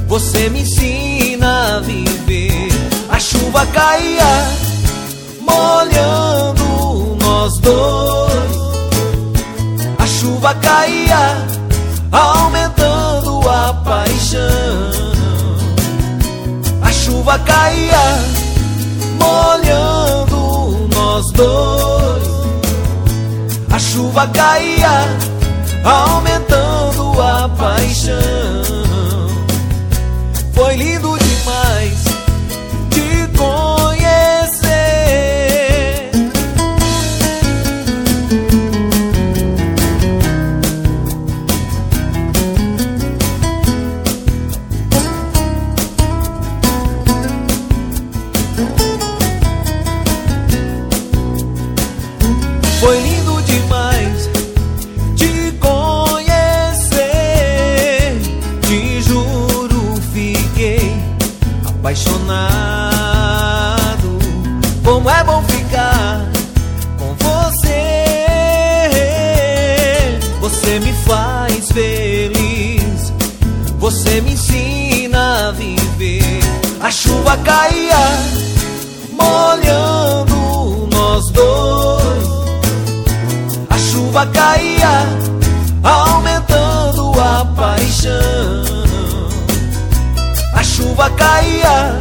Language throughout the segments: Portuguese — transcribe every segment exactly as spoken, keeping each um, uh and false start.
você me ensina a viver. A chuva caía, molhando nós dois. A chuva caía, aumentando a paixão. A chuva caía, molhando nós dois. A chuva caía, aumentando a paixão. Foi lindo demais te conhecer. Foi lindo demais te conhecer. Te juro, fiquei apaixonado. Como é bom ficar com você. Você me faz feliz, você me ensina a viver. A chuva caía, molhando nós dois. A chuva caía, aumentando a paixão. A chuva caía,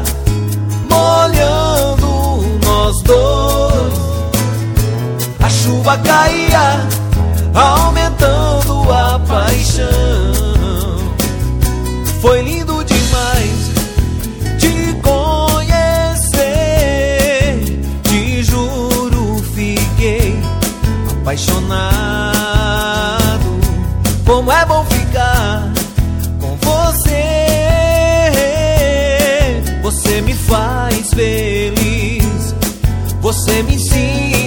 molhando nós dois. A chuva caía, aumentando a paixão. Foi lindo demais te conhecer. Te juro, fiquei apaixonado. Como é bom ficar com você. Você me faz feliz, você me ensina